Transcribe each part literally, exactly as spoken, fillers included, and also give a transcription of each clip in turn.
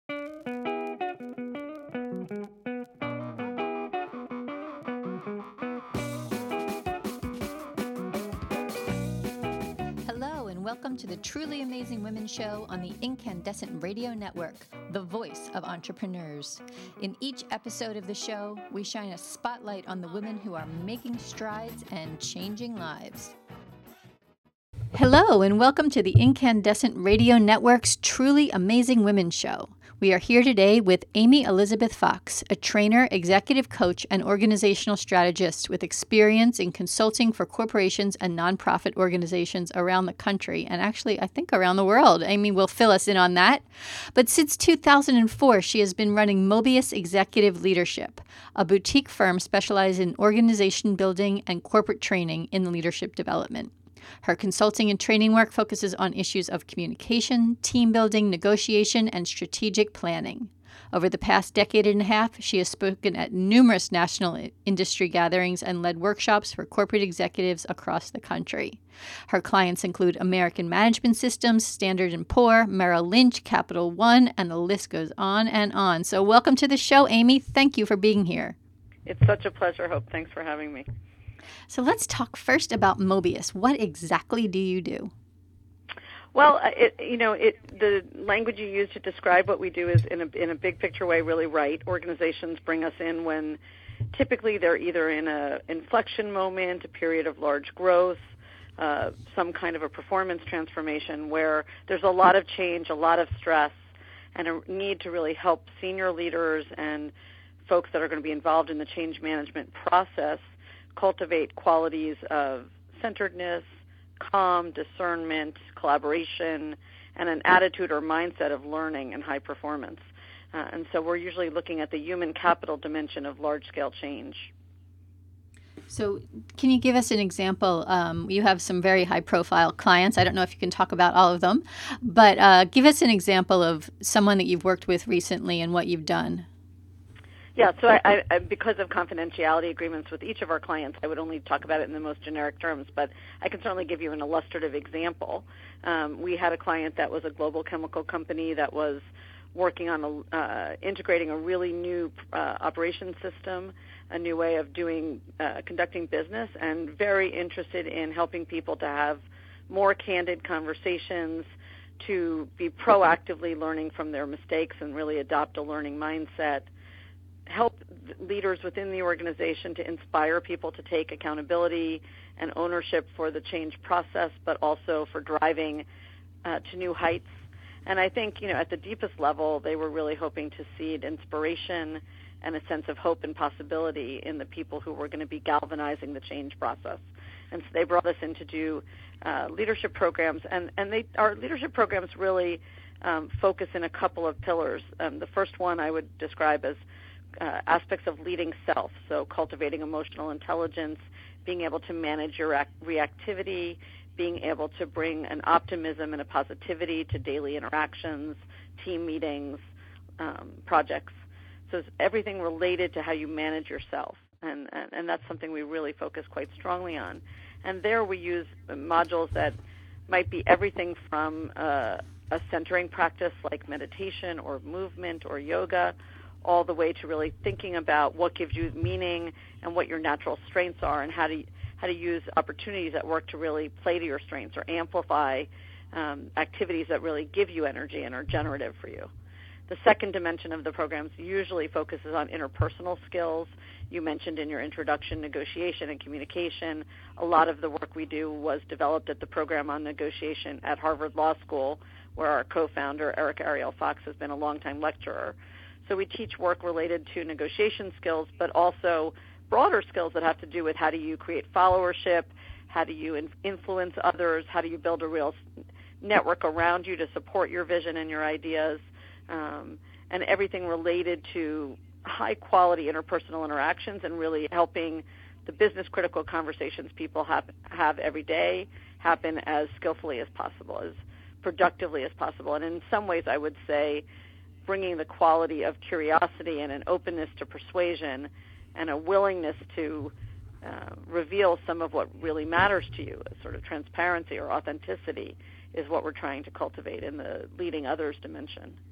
Hello, and welcome to the Truly Amazing Women Show on the Incandescent Radio Network, the voice of entrepreneurs. In each episode of the show, we shine a spotlight on the women who are making strides and changing lives. Hello, and welcome to the Incandescent Radio Network's Truly Amazing Women Show. We are here today with Amy Elizabeth Fox, a trainer, executive coach, and organizational strategist with experience in consulting for corporations and nonprofit organizations around the country, and actually, I think, around the world. Amy will fill us in on that. But since two thousand four, she has been running Mobius Executive Leadership, a boutique firm specialized in organization building and corporate training in leadership development. Her consulting and training work focuses on issues of communication, team building, negotiation, and strategic planning. Over the past decade and a half, she has spoken at numerous national industry gatherings and led workshops for corporate executives across the country. Her clients include American Management Systems, Standard and Poor, Merrill Lynch, Capital One, and the list goes on and on. So welcome to the show, Amy. Thank you for being here. It's such a pleasure, Hope. Thanks for having me. So let's talk first about Mobius. What exactly do you do? Well, it, you know, it, the language you use to describe what we do is in a, in a big picture way really right. Organizations bring us in when typically they're either in an inflection moment, a period of large growth, uh, some kind of a performance transformation where there's a lot of change, a lot of stress, and a need to really help senior leaders and folks that are going to be involved in the change management process cultivate qualities of centeredness, calm, discernment, collaboration, and an attitude or mindset of learning and high performance. Uh, and so we're usually looking at the human capital dimension of large-scale change. So can you give us an example? Um, you have some very high-profile clients. I don't know if you can talk about all of them, but uh, give us an example of someone that you've worked with recently and what you've done. Yeah, so I, I, because of confidentiality agreements with each of our clients, I would only talk about it in the most generic terms, but I can certainly give you an illustrative example. Um, we had a client that was a global chemical company that was working on a, uh, integrating a really new uh, operation system, a new way of doing uh, conducting business, and very interested in helping people to have more candid conversations, to be proactively learning from their mistakes and really adopt a learning mindset, help leaders within the organization to inspire people to take accountability and ownership for the change process, but also for driving uh, to new heights. And I think, you know, at the deepest level, they were really hoping to seed inspiration and a sense of hope and possibility in the people who were going to be galvanizing the change process. And so they brought us in to do uh, leadership programs, and, and they, our leadership programs really um, focus in a couple of pillars. Um, the first one I would describe as Uh, aspects of leading self, so cultivating emotional intelligence, being able to manage your act- reactivity, being able to bring an optimism and a positivity to daily interactions, team meetings, um, projects. So it's everything related to how you manage yourself, and, and, and that's something we really focus quite strongly on. And there we use modules that might be everything from uh, a centering practice like meditation or movement or yoga, all the way to really thinking about what gives you meaning and what your natural strengths are, and how to how to use opportunities at work to really play to your strengths or amplify um, activities that really give you energy and are generative for you. The second dimension of the programs usually focuses on interpersonal skills. You mentioned in your introduction negotiation and communication. A lot of the work we do was developed at the program on negotiation at Harvard Law School, where our co-founder, Eric Ariel Fox, has been a longtime lecturer. So we teach work related to negotiation skills, but also broader skills that have to do with how do you create followership, how do you influence others, how do you build a real network around you to support your vision and your ideas, um, and everything related to high-quality interpersonal interactions and really helping the business-critical conversations people have, have every day happen as skillfully as possible, as productively as possible. And in some ways, I would say bringing the quality of curiosity and an openness to persuasion and a willingness to uh, reveal some of what really matters to you, a sort of transparency or authenticity, is what we're trying to cultivate in the leading others dimension.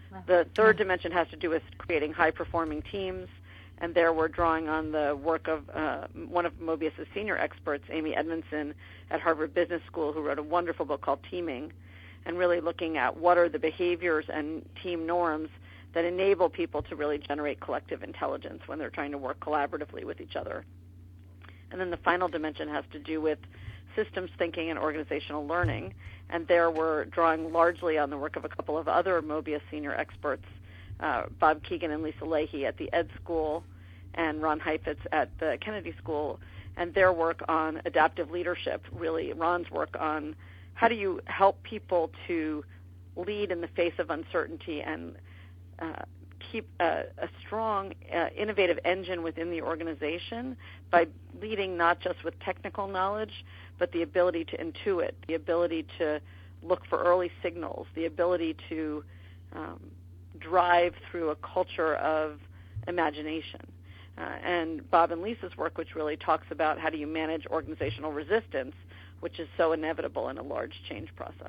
The third dimension has to do with creating high-performing teams, and there we're drawing on the work of uh, one of Mobius's senior experts, Amy Edmondson, at Harvard Business School, who wrote a wonderful book called Teaming, and really looking at what are the behaviors and team norms that enable people to really generate collective intelligence when they're trying to work collaboratively with each other. And then the final dimension has to do with systems thinking and organizational learning, and there we're drawing largely on the work of a couple of other Mobius senior experts, uh, Bob Keegan and Lisa Leahy at the Ed School and Ron Heifetz at the Kennedy School, and their work on adaptive leadership, really Ron's work on how do you help people to lead in the face of uncertainty and uh, keep a, a strong, uh, innovative engine within the organization by leading not just with technical knowledge, but the ability to intuit, the ability to look for early signals, the ability to um, drive through a culture of imagination. Uh, and Bob and Lisa's work, which really talks about how do you manage organizational resistance, which is so inevitable in a large change process.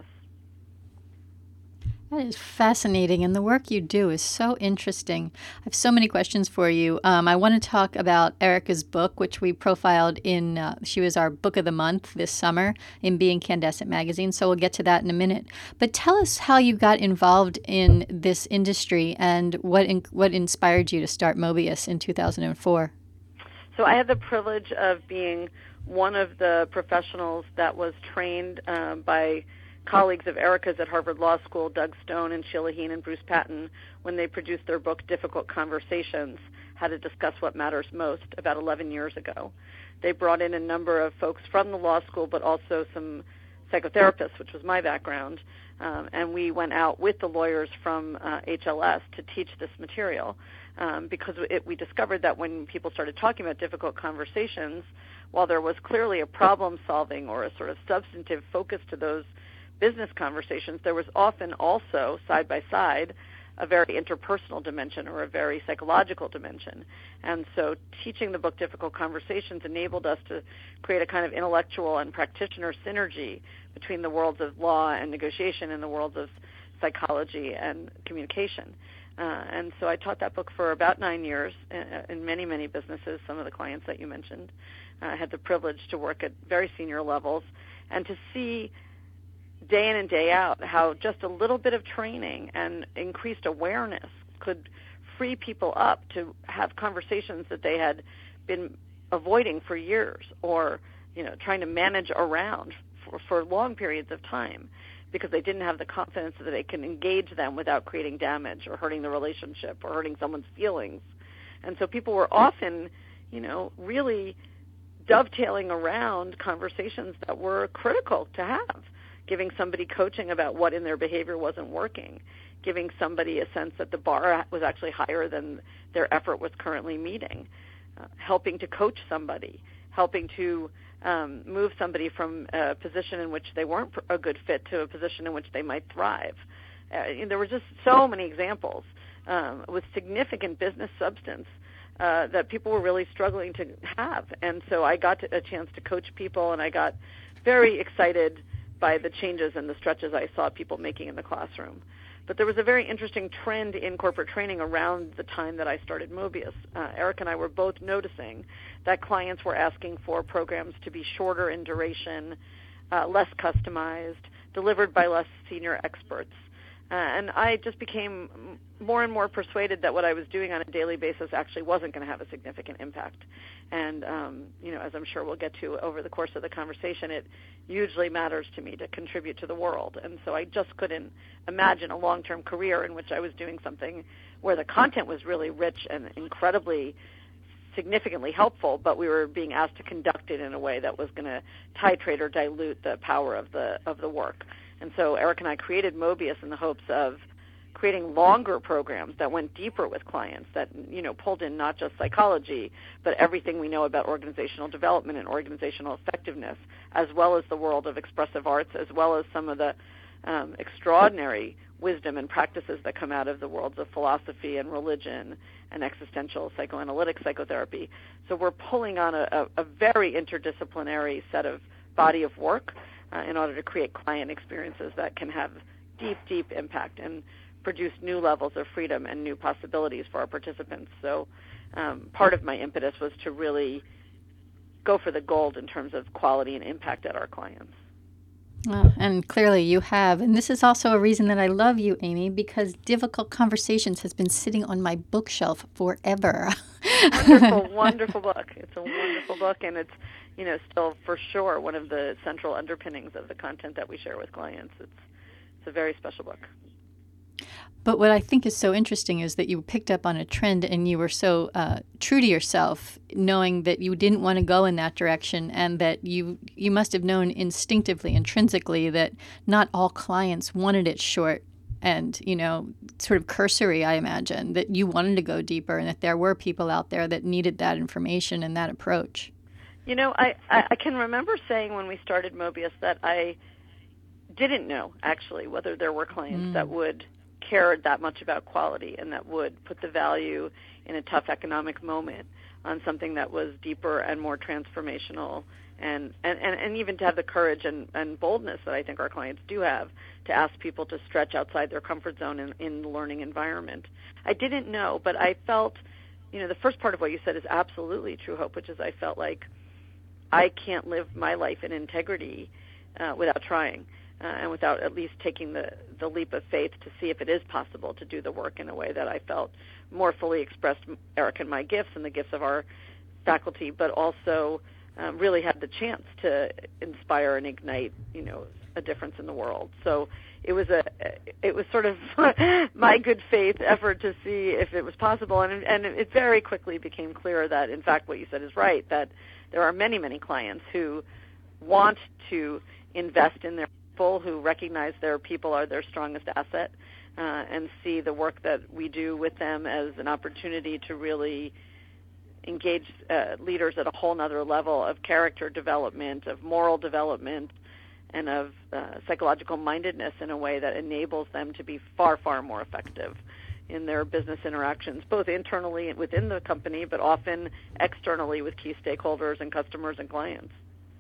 That is fascinating, and the work you do is so interesting. I have so many questions for you. Um, I want to talk about Erica's book, which we profiled in, uh, she was our book of the month this summer in Be Incandescent magazine, so we'll get to that in a minute. But tell us how you got involved in this industry and what in, what inspired you to start Mobius in two thousand four. So I had the privilege of being one of the professionals that was trained um, by colleagues of Erica's at Harvard Law School, Doug Stone and Sheila Heen and Bruce Patton, when they produced their book, Difficult Conversations, How to Discuss What Matters Most, about eleven years ago. They brought in a number of folks from the law school, but also some psychotherapists, which was my background, um, and we went out with the lawyers from uh, H L S to teach this material um, because it, we discovered that when people started talking about difficult conversations, while there was clearly a problem-solving or a sort of substantive focus to those business conversations, there was often also, side by side, a very interpersonal dimension or a very psychological dimension. And so teaching the book Difficult Conversations enabled us to create a kind of intellectual and practitioner synergy between the worlds of law and negotiation and the worlds of psychology and communication. Uh, and so I taught that book for about nine years in, in many, many businesses, some of the clients that you mentioned. Uh, I had the privilege to work at very senior levels and to see day in and day out how just a little bit of training and increased awareness could free people up to have conversations that they had been avoiding for years or, you know, trying to manage around for, for long periods of time because they didn't have the confidence that they can engage them without creating damage or hurting the relationship or hurting someone's feelings. And so people were often, you know, really dovetailing around conversations that were critical to have, giving somebody coaching about what in their behavior wasn't working, giving somebody a sense that the bar was actually higher than their effort was currently meeting, uh, helping to coach somebody, helping to um, move somebody from a position in which they weren't a good fit to a position in which they might thrive. Uh, and there were just so many examples um, with significant business substance uh, that people were really struggling to have. And so I got to, a chance to coach people, and I got very excited by the changes and the stretches I saw people making in the classroom. But there was a very interesting trend in corporate training around the time that I started Mobius. Uh, Eric and I were both noticing that clients were asking for programs to be shorter in duration, uh, less customized, delivered by less senior experts. Uh, and I just became more and more persuaded that what I was doing on a daily basis actually wasn't going to have a significant impact. And, um, you know, as I'm sure we'll get to over the course of the conversation, it hugely matters to me to contribute to the world. And so I just couldn't imagine a long-term career in which I was doing something where the content was really rich and incredibly significantly helpful, but we were being asked to conduct it in a way that was going to titrate or dilute the power of the of the work. And so Eric and I created Mobius in the hopes of creating longer programs that went deeper with clients, that, you know, pulled in not just psychology, but everything we know about organizational development and organizational effectiveness, as well as the world of expressive arts, as well as some of the um, extraordinary wisdom and practices that come out of the worlds of philosophy and religion and existential psychoanalytic psychotherapy. So we're pulling on a, a, a very interdisciplinary set of body of work Uh, in order to create client experiences that can have deep, deep impact. And produce new levels of freedom and new possibilities for our participants. So um, part of my impetus was to really go for the gold in terms of quality and impact at our clients. Oh, and clearly you have. And this is also a reason that I love you, Amy, because Difficult Conversations has been sitting on my bookshelf forever. Wonderful, wonderful book. It's a wonderful book, and it's, you know, still for sure one of the central underpinnings of the content that we share with clients. It's, it's a very special book. But what I think is so interesting is that you picked up on a trend and you were so uh, true to yourself, knowing that you didn't want to go in that direction, and that you you must have known instinctively, intrinsically, that not all clients wanted it short and, you know, sort of cursory, I imagine, that you wanted to go deeper and that there were people out there that needed that information and that approach. You know, I, I can remember saying when we started Mobius that I didn't know, actually, whether there were clients mm. that would cared that much about quality and that would put the value in a tough economic moment on something that was deeper and more transformational, and, and, and, and even to have the courage and, and boldness that I think our clients do have to ask people to stretch outside their comfort zone in, in the learning environment. I didn't know, but I felt, you know, the first part of what you said is absolutely true, Hope, which is I felt like I can't live my life in integrity uh, without trying. Uh, and without at least taking the, the leap of faith to see if it is possible to do the work in a way that I felt more fully expressed Erica and my gifts and the gifts of our faculty, but also um, really had the chance to inspire and ignite, you know, a difference in the world. So it was a, it was sort of my good faith effort to see if it was possible, and and it very quickly became clear that, in fact, what you said is right, that there are many, many clients who want to invest in their who recognize their people are their strongest asset uh, and see the work that we do with them as an opportunity to really engage uh, leaders at a whole nother level of character development, of moral development, and of uh, psychological mindedness in a way that enables them to be far, far more effective in their business interactions, both internally within the company, but often externally with key stakeholders and customers and clients.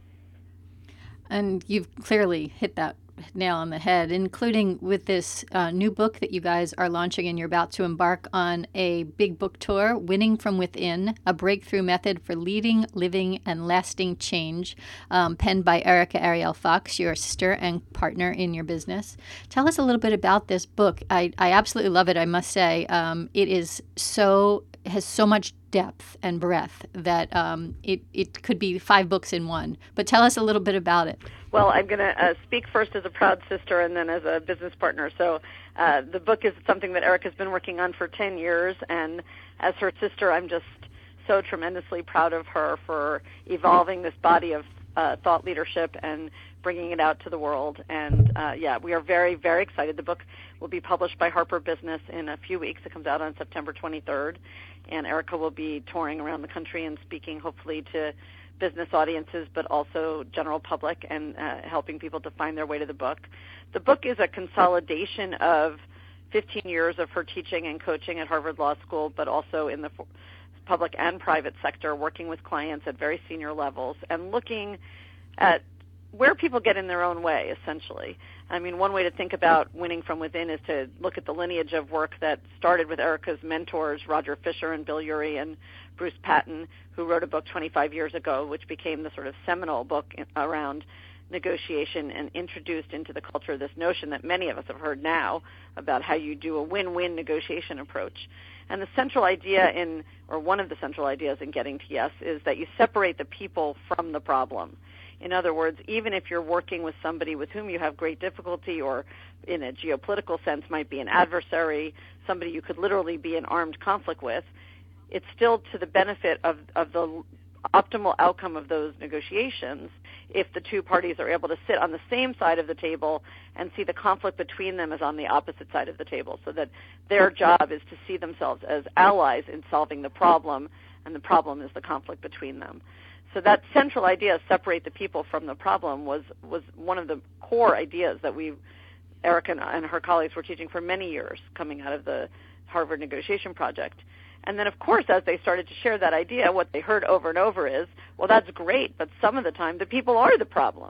And you've clearly hit that nail on the head, including with this uh, new book that you guys are launching, and you're about to embark on a big book tour, Winning from Within, A Breakthrough Method for Leading, Living, and Lasting Change, um, penned by Erica Ariel Fox, your sister and partner in your business. Tell us a little bit about this book. I, I absolutely love it, I must say. Um, it is so has so much depth and breadth that um, it, it could be five books in one. But tell us a little bit about it. Well, I'm going to uh, speak first as a proud sister and then as a business partner. So uh, the book is something that Erica's been working on for ten years, and as her sister, I'm just so tremendously proud of her for evolving this body of uh, thought leadership and bringing it out to the world. And, uh, yeah, we are very, very excited. The book will be published by Harper Business in a few weeks. It comes out on September twenty-third. And Erica will be touring around the country and speaking hopefully to business audiences, but also general public, and uh, helping people to find their way to the book. The book is a consolidation of fifteen years of her teaching and coaching at Harvard Law School, but also in the public and private sector, working with clients at very senior levels and looking at where people get in their own way, essentially. I mean, one way to think about winning from within is to look at the lineage of work that started with Erica's mentors, Roger Fisher and Bill Urey and Bruce Patton, who wrote a book twenty-five years ago, which became the sort of seminal book around negotiation and introduced into the culture this notion that many of us have heard now about how you do a win-win negotiation approach. And the central idea in, or one of the central ideas in getting to yes, is that you separate the people from the problem. In other words, even if you're working with somebody with whom you have great difficulty, or in a geopolitical sense might be an adversary, somebody you could literally be in armed conflict with, it's still to the benefit of, of the optimal outcome of those negotiations if the two parties are able to sit on the same side of the table and see the conflict between them as on the opposite side of the table, so that their job is to see themselves as allies in solving the problem, and the problem is the conflict between them. So that central idea, separate the people from the problem, was, was one of the core ideas that we, Erica and her colleagues, were teaching for many years coming out of the Harvard Negotiation Project. And then, of course, as they started to share that idea, what they heard over and over is, well, that's great, but some of the time the people are the problem.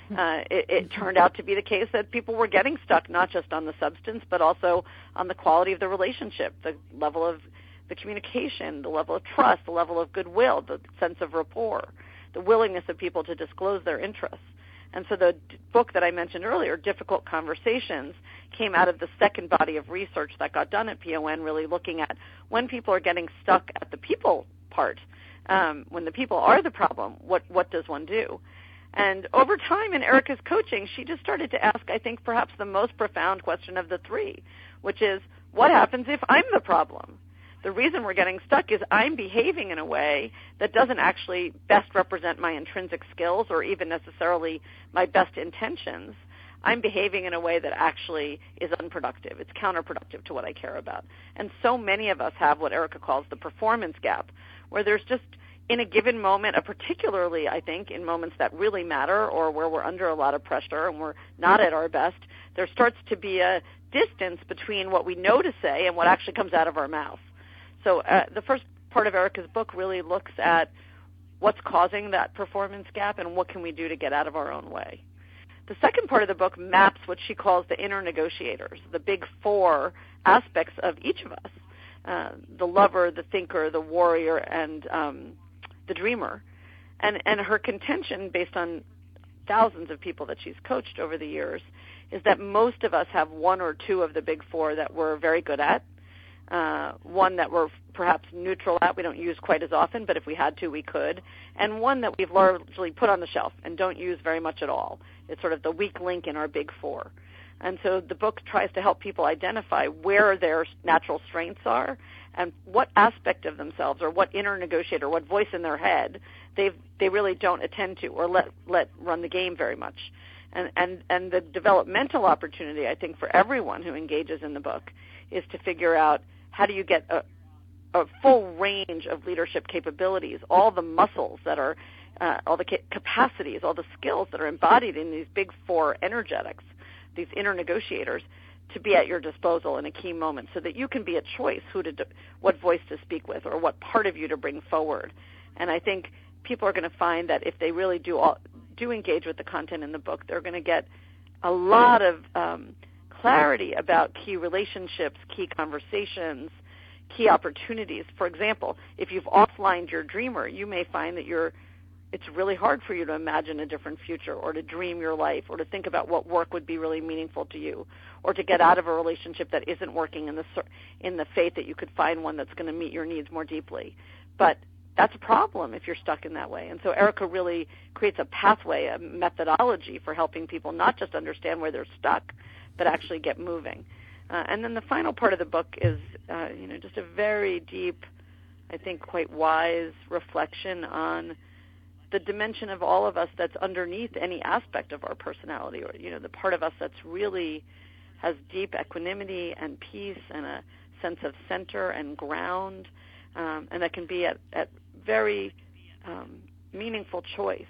uh, it, it turned out to be the case that people were getting stuck not just on the substance, but also on the quality of the relationship, the level of the communication, the level of trust, the level of goodwill, the sense of rapport, the willingness of people to disclose their interests. And so the d- book that I mentioned earlier, Difficult Conversations, came out of the second body of research that got done at P O N, really looking at when people are getting stuck at the people part, um, when the people are the problem, what, what does one do? And over time in Erica's coaching, she just started to ask, I think, perhaps the most profound question of the three, which is, what happens if I'm the problem? The reason we're getting stuck is I'm behaving in a way that doesn't actually best represent my intrinsic skills or even necessarily my best intentions. I'm behaving in a way that actually is unproductive. It's counterproductive to what I care about. And so many of us have what Erica calls the performance gap, where there's just in a given moment, particularly I think in moments that really matter or where we're under a lot of pressure and we're not at our best, there starts to be a distance between what we know to say and what actually comes out of our mouth. So uh, the first part of Erica's book really looks at what's causing that performance gap and what can we do to get out of our own way. The second part of the book maps what she calls the inner negotiators, the big four aspects of each of us, uh, the lover, the thinker, the warrior, and um, the dreamer. And, and her contention, based on thousands of people that she's coached over the years, is that most of us have one or two of the big four that we're very good at, Uh, one that we're perhaps neutral at, we don't use quite as often, but if we had to, we could, and one that we've largely put on the shelf and don't use very much at all. It's sort of the weak link in our big four. And so the book tries to help people identify where their natural strengths are and what aspect of themselves or what inner negotiator, what voice in their head they've, they really don't attend to or let, let run the game very much. And, and, and the developmental opportunity, I think, for everyone who engages in the book is to figure out how do you get a, a full range of leadership capabilities, all the muscles that are, uh, all the ca- capacities, all the skills that are embodied in these big four energetics, these inner negotiators, to be at your disposal in a key moment so that you can be a choice who to do, what voice to speak with or what part of you to bring forward. And I think people are going to find that if they really do all, do engage with the content in the book, they're going to get a lot of um, clarity about key relationships, key conversations, key opportunities. For example, if you've offlined your dreamer, you may find that you're, it's really hard for you to imagine a different future or to dream your life or to think about what work would be really meaningful to you or to get out of a relationship that isn't working in the, in the faith that you could find one that's going to meet your needs more deeply. But that's a problem if you're stuck in that way. And so Erica really creates a pathway, a methodology for helping people not just understand where they're stuck, but actually get moving. Uh, and then the final part of the book is, uh, you know, just a very deep, I think quite wise reflection on the dimension of all of us that's underneath any aspect of our personality, or, you know, the part of us that's really has deep equanimity and peace and a sense of center and ground, um, and that can be at, at very um, meaningful choice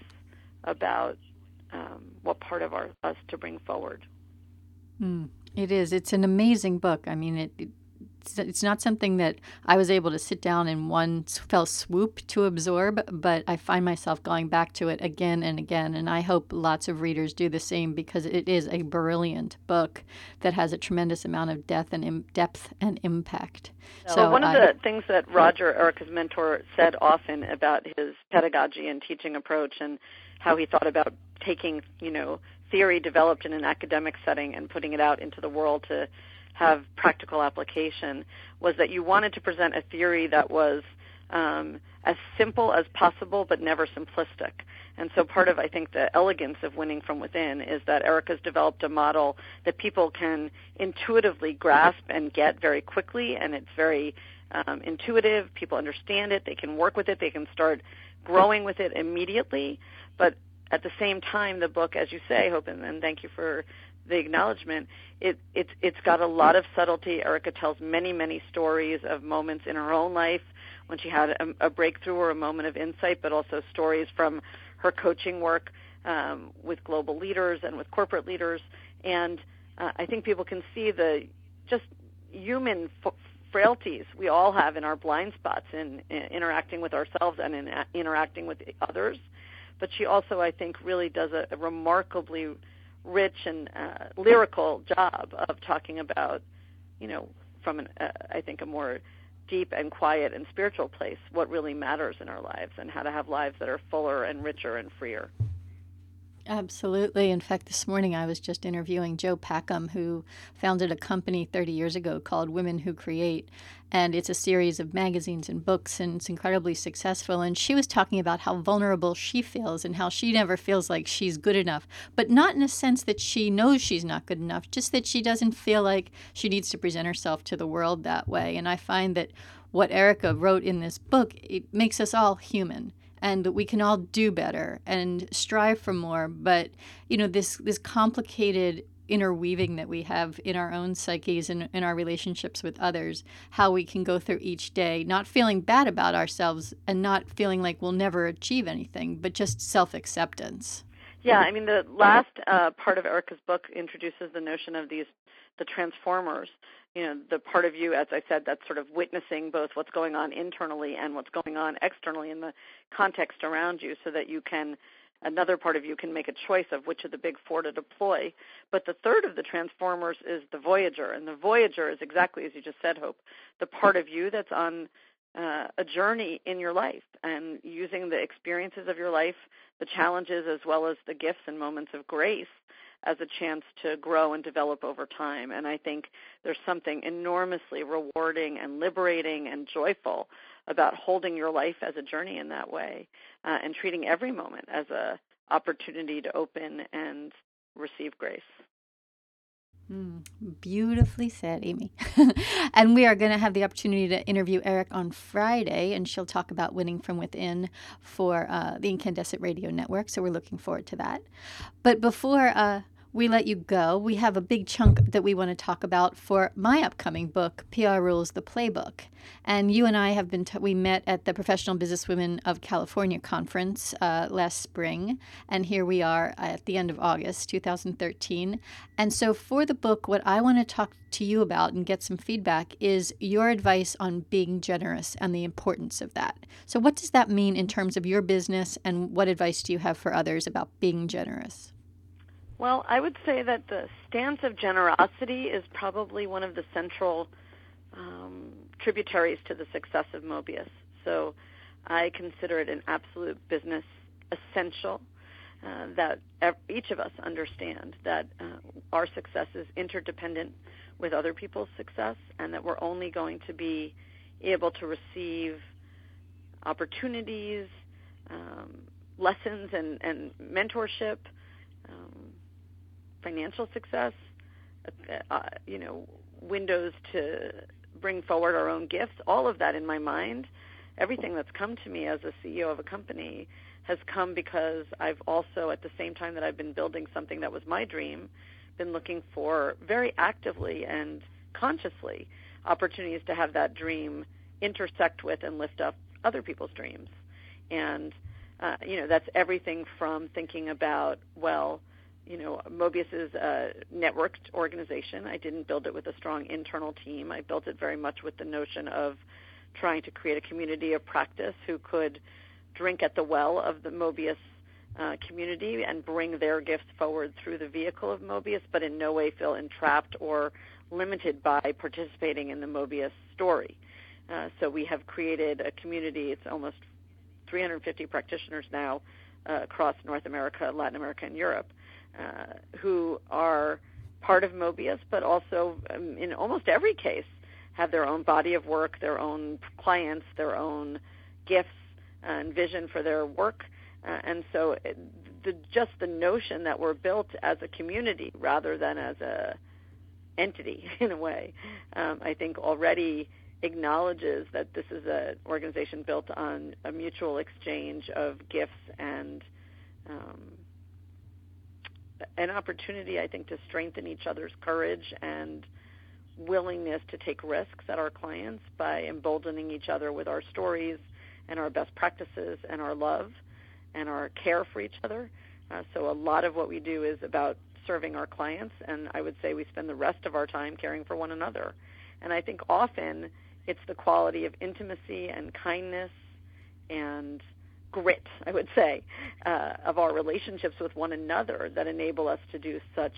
about um, what part of our, us to bring forward. Mm, it is. It's an amazing book. I mean, it, it it's not something that I was able to sit down in one fell swoop to absorb, but I find myself going back to it again and again, and I hope lots of readers do the same because it is a brilliant book that has a tremendous amount of depth and im- depth and impact. So, so one of I, the things that Roger, Erica's mentor, said often about his pedagogy and teaching approach and how he thought about taking, you know, theory developed in an academic setting and putting it out into the world to have practical application was that you wanted to present a theory that was um, as simple as possible but never simplistic. And so part of, I think, the elegance of Winning from Within is that Erica's developed a model that people can intuitively grasp and get very quickly, and it's very um, intuitive. People understand it. They can work with it. They can start growing with it immediately. But at the same time, the book, as you say, Hope, and, and thank you for the acknowledgement, it, it's, it's got a lot of subtlety. Erica tells many, many stories of moments in her own life when she had a, a breakthrough or a moment of insight, but also stories from her coaching work um, with global leaders and with corporate leaders. And uh, I think people can see the just human f- frailties we all have in our blind spots in, in interacting with ourselves and in a- interacting with others. but she also, I think, really does a, a remarkably rich and uh, lyrical job of talking about, you know, from an, uh, I think, a more deep and quiet and spiritual place, what really matters in our lives and how to have lives that are fuller and richer and freer. Absolutely. In fact, this morning I was just interviewing Jo Packham, who founded a company thirty years ago called Women Who Create. And it's a series of magazines and books, and it's incredibly successful. And she was talking about how vulnerable she feels and how she never feels like she's good enough, but not in a sense that she knows she's not good enough, just that she doesn't feel like she needs to present herself to the world that way. And I find that what Erica wrote in this book, it makes us all human. And we can all do better and strive for more. But, you know, this this complicated interweaving that we have in our own psyches and in our relationships with others, how we can go through each day, not feeling bad about ourselves and not feeling like we'll never achieve anything, but just self-acceptance. Yeah, I mean, the last uh, part of Erica's book introduces the notion of these, the transformers, you know, the part of you, as I said, that's sort of witnessing both what's going on internally and what's going on externally in the context around you, so that you can, another part of you can make a choice of which of the big four to deploy. But the third of the transformers is the Voyager, and the Voyager is exactly as you just said, Hope, the part of you that's on uh, a journey in your life and using the experiences of your life, the challenges as well as the gifts and moments of grace as a chance to grow and develop over time. And I think there's something enormously rewarding and liberating and joyful about holding your life as a journey in that way, uh, and treating every moment as a opportunity to open and receive grace. Mm, beautifully said, Amy. And we are going to have the opportunity to interview Eric on Friday, and she'll talk about winning from within for uh, the Incandescent Radio Network, so we're looking forward to that. But before uh, we let you go, we have a big chunk that we want to talk about for my upcoming book, P R Rules the Playbook. And you and I have been, t- we met at the Professional Businesswomen of California conference uh, last spring, and here we are at the end of August two thousand thirteen. And so for the book, what I want to talk to you about and get some feedback is your advice on being generous and the importance of that. So what does that mean in terms of your business, and what advice do you have for others about being generous? Well, I would say that the stance of generosity is probably one of the central um, tributaries to the success of Mobius. So I consider it an absolute business essential uh, that each of us understand that uh, our success is interdependent with other people's success, and that we're only going to be able to receive opportunities, um, lessons, and, and mentorship, um, financial success, uh, you know, windows to bring forward our own gifts, all of that in my mind, everything that's come to me as a C E O of a company has come because I've also, at the same time that I've been building something that was my dream, been looking for very actively and consciously opportunities to have that dream intersect with and lift up other people's dreams. And, uh, you know, that's everything from thinking about, well, you know, Mobius is a networked organization. I didn't build it with a strong internal team. I built it very much with the notion of trying to create a community of practice who could drink at the well of the Mobius uh, community and bring their gifts forward through the vehicle of Mobius, but in no way feel entrapped or limited by participating in the Mobius story. Uh, so we have created a community. It's almost three hundred fifty practitioners now uh, across North America, Latin America, and Europe, Uh, who are part of Mobius, but also um, in almost every case have their own body of work, their own clients, their own gifts and vision for their work. Uh, and so it, the, just the notion that we're built as a community rather than as a entity in a way, um, I think already acknowledges that this is an organization built on a mutual exchange of gifts and um, an opportunity, I think, to strengthen each other's courage and willingness to take risks at our clients by emboldening each other with our stories and our best practices and our love and our care for each other. Uh, so a lot of what we do is about serving our clients, and I would say we spend the rest of our time caring for one another. And I think often it's the quality of intimacy and kindness and grit, I would say, uh, of our relationships with one another that enable us to do such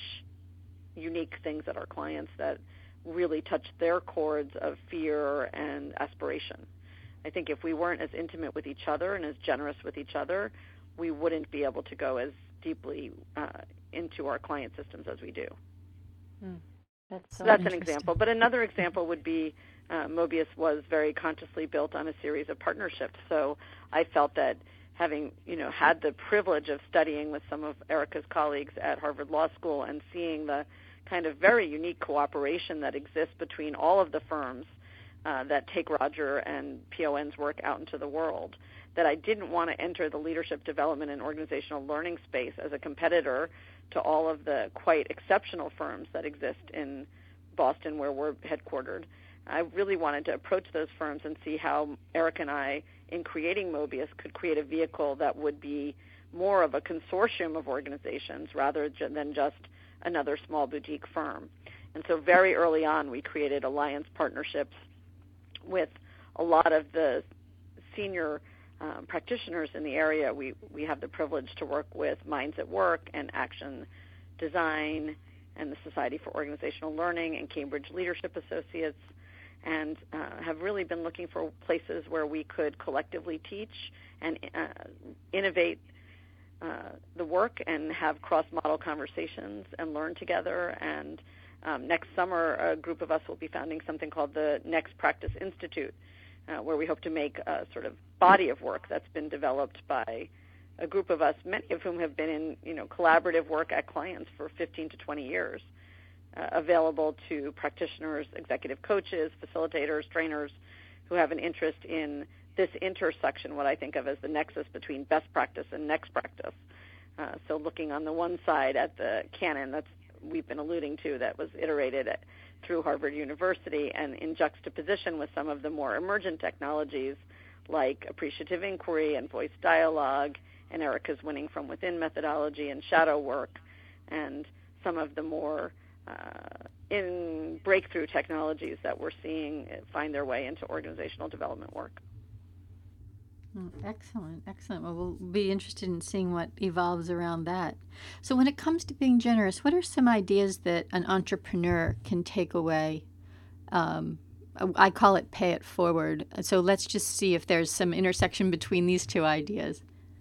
unique things at our clients that really touch their chords of fear and aspiration. I think if we weren't as intimate with each other and as generous with each other, we wouldn't be able to go as deeply uh, into our client systems as we do. Mm, that's so so that's an interesting. example. But another example would be uh, Mobius was very consciously built on a series of partnerships. So I felt that having, you know, had the privilege of studying with some of Erica's colleagues at Harvard Law School and seeing the kind of very unique cooperation that exists between all of the firms uh, that take Roger and P O N's work out into the world, that I didn't want to enter the leadership development and organizational learning space as a competitor to all of the quite exceptional firms that exist in Boston where we're headquartered. I really wanted to approach those firms and see how Erica and I, in creating Mobius, could create a vehicle that would be more of a consortium of organizations rather than just another small boutique firm. And so very early on, we created alliance partnerships with a lot of the senior um, practitioners in the area. We, we have the privilege to work with Minds at Work and Action Design and the Society for Organizational Learning and Cambridge Leadership Associates, and uh, have really been looking for places where we could collectively teach and uh, innovate uh, the work and have cross-model conversations and learn together. And um, next summer, a group of us will be founding something called the Next Practice Institute, uh, where we hope to make a sort of body of work that's been developed by a group of us, many of whom have been in, you know, collaborative work at clients for fifteen to twenty years. Uh, available to practitioners, executive coaches, facilitators, trainers who have an interest in this intersection, what I think of as the nexus between best practice and next practice. Uh, so looking on the one side at the canon that's we've been alluding to that was iterated at, through Harvard University, and in juxtaposition with some of the more emergent technologies like appreciative inquiry and voice dialogue and Erica's winning from within methodology and shadow work, and some of the more Uh, in breakthrough technologies that we're seeing find their way into organizational development work. Mm, excellent, excellent. Well, we'll be interested in seeing what evolves around that. So when it comes to being generous, what are some ideas that an entrepreneur can take away? Um, I call it pay it forward. So let's just see if there's some intersection between these two ideas.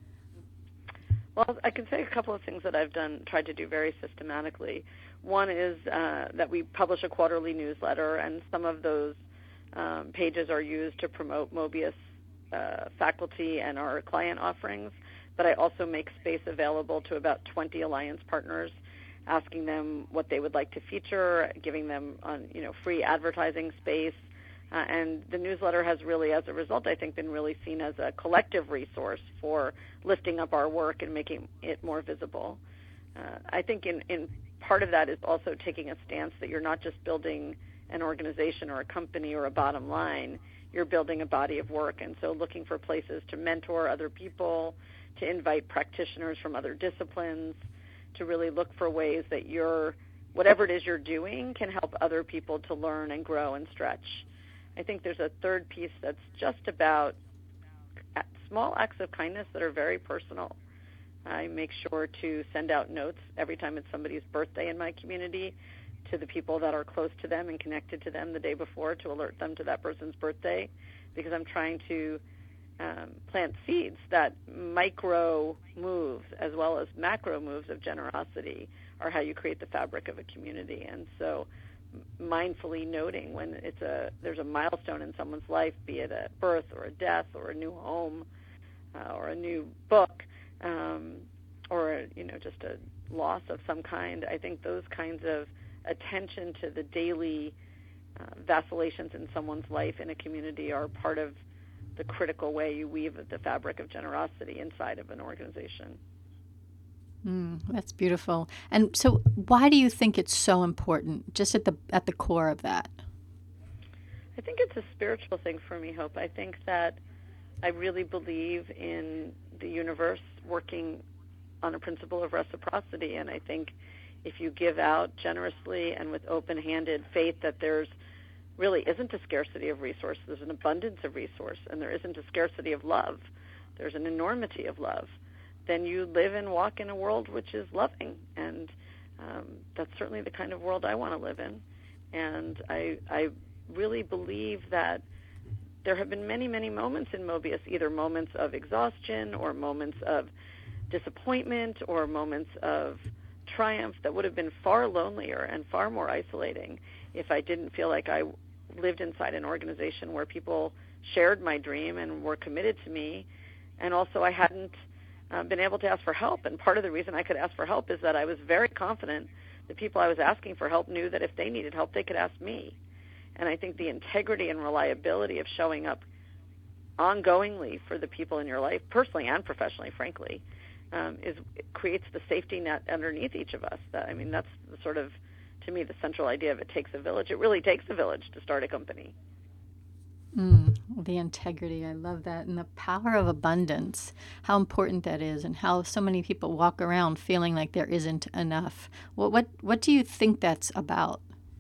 Well, I can say a couple of things that I've done, tried to do very systematically. One is uh, that we publish a quarterly newsletter, and some of those um, pages are used to promote Mobius uh, faculty and our client offerings. But I also make space available to about twenty alliance partners, asking them what they would like to feature, giving them on, you know, free advertising space. Uh, and the newsletter has really, as a result, I think, been really seen as a collective resource for lifting up our work and making it more visible. Uh, I think in, in part of that is also taking a stance that you're not just building an organization or a company or a bottom line, you're building a body of work. And so looking for places to mentor other people, to invite practitioners from other disciplines, to really look for ways that you're, whatever it is you're doing, can help other people to learn and grow and stretch. I think there's a third piece that's just about small acts of kindness that are very personal. I make sure to send out notes every time it's somebody's birthday in my community to the people that are close to them and connected to them the day before to alert them to that person's birthday, because I'm trying to um, plant seeds that micro moves as well as macro moves of generosity are how you create the fabric of a community. And so mindfully noting when it's a there's a milestone in someone's life, be it a birth or a death or a new home uh, or a new book, um, or you know just a loss of some kind. I think those kinds of attention to the daily uh, vacillations in someone's life in a community are part of the critical way you weave the fabric of generosity inside of an organization. Mm, that's beautiful. And so why do you think it's so important, just at the at the core of that? I think it's a spiritual thing for me, Hope. I think that I really believe in the universe working on a principle of reciprocity, and I think if you give out generously and with open-handed faith that there's really isn't a scarcity of resource, there's an abundance of resource, and there isn't a scarcity of love, there's an enormity of love, then you live and walk in a world which is loving. And um, that's certainly the kind of world I want to live in. And I, I really believe that there have been many, many moments in Mobius, either moments of exhaustion or moments of disappointment or moments of triumph that would have been far lonelier and far more isolating if I didn't feel like I lived inside an organization where people shared my dream and were committed to me. And also I hadn't uh, been able to ask for help. And part of the reason I could ask for help is that I was very confident the people I was asking for help knew that if they needed help, they could ask me. And I think the integrity and reliability of showing up ongoingly for the people in your life, personally and professionally, frankly, um, is creates the safety net underneath each of us. That, I mean, that's the sort of, to me, the central idea of it takes a village. It really takes a village to start a company. Mm, the integrity, I love that. And the power of abundance, how important that is, and how so many people walk around feeling like there isn't enough. What what, what do you think that's about?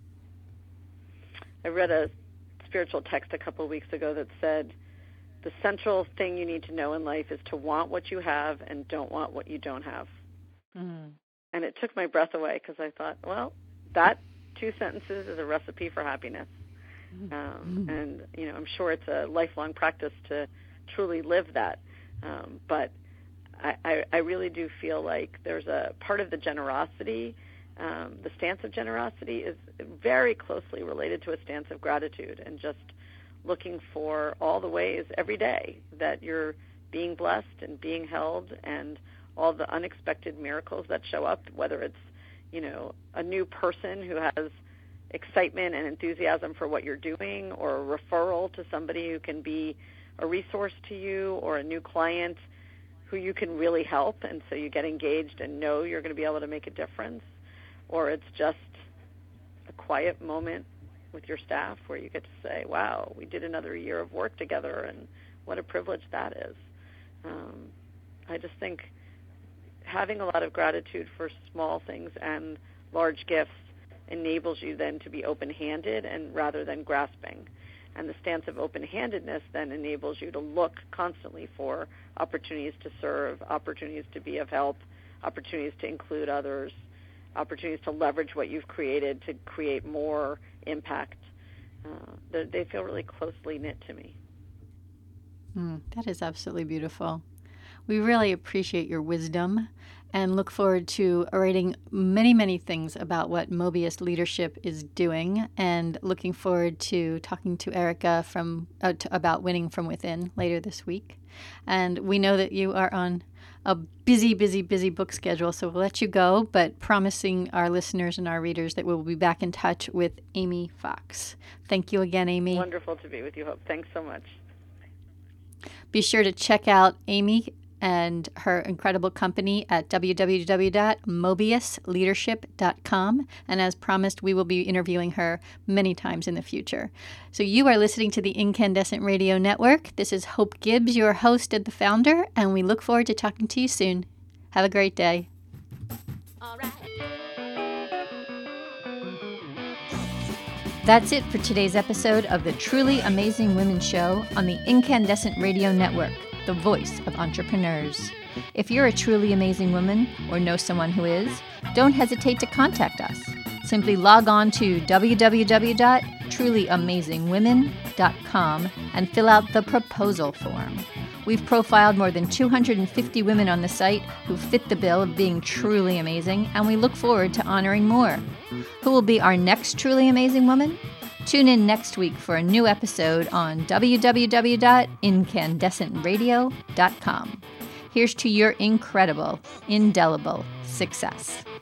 I read a spiritual text a couple of weeks ago that said, the central thing you need to know in life is to want what you have and don't want what you don't have. Mm. And it took my breath away because I thought, well, that two sentences is a recipe for happiness. Um, and, you know, I'm sure it's a lifelong practice to truly live that. Um, but I, I, I really do feel like there's a part of the generosity, um, the stance of generosity is very closely related to a stance of gratitude and just looking for all the ways every day that you're being blessed and being held and all the unexpected miracles that show up, whether it's, you know, a new person who has excitement and enthusiasm for what you're doing, or a referral to somebody who can be a resource to you, or a new client who you can really help, and so you get engaged and know you're going to be able to make a difference, or it's just a quiet moment with your staff where you get to say, wow, we did another year of work together, and what a privilege that is. Um, I just think having a lot of gratitude for small things and large gifts enables you then to be open-handed and rather than grasping. And the stance of open-handedness then enables you to look constantly for opportunities to serve, opportunities to be of help, opportunities to include others, opportunities to leverage what you've created to create more impact. Uh, they feel really closely knit to me. Mm, that is absolutely beautiful. We really appreciate your wisdom and look forward to writing many, many things about what Mobius Leadership is doing, and looking forward to talking to Erica from uh, to, about Winning from Within later this week. And we know that you are on a busy, busy, busy book schedule, so we'll let you go, but promising our listeners and our readers that we'll be back in touch with Amy Fox. Thank you again, Amy. Wonderful to be with you, Hope. Thanks so much. Be sure to check out Amy and her incredible company at w w w dot mobius leadership dot com. And as promised, we will be interviewing her many times in the future. So you are listening to the Incandescent Radio Network. This is Hope Gibbs, your host and the founder, and we look forward to talking to you soon. Have a great day. All right. That's it for today's episode of the Truly Amazing Women Show on the Incandescent Radio Network, the voice of entrepreneurs. If you're a truly amazing woman or know someone who is, don't hesitate to contact us. Simply log on to w w w dot truly amazing women dot com and fill out the proposal form. We've profiled more than two hundred fifty women on the site who fit the bill of being truly amazing, and we look forward to honoring more. Who will be our next truly amazing woman? Tune in next week for a new episode on w w w dot incandescent radio dot com. Here's to your incredible, indelible success.